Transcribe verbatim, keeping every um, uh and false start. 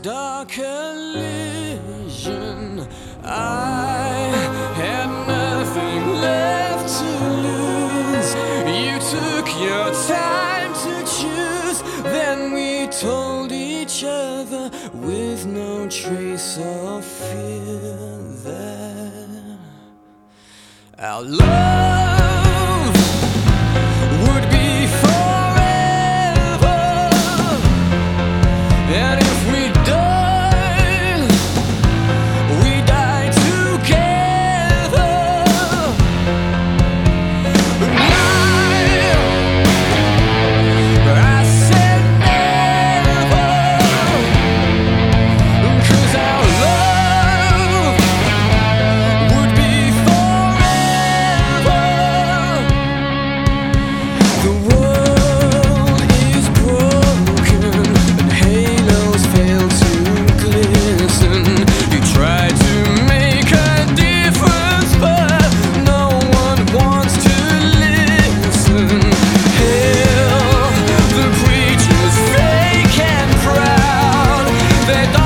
dark illusion. I had nothing left to lose. You took your time to choose. Then we told each other with no trace of fear that our love would be forever. And if we died, we died together. But I, I said never, 'cause our love would be forever. The world is broken and halos fail to glisten. You try to make a difference, but no one wants to listen. Hail the preachers, fake and proud. They don't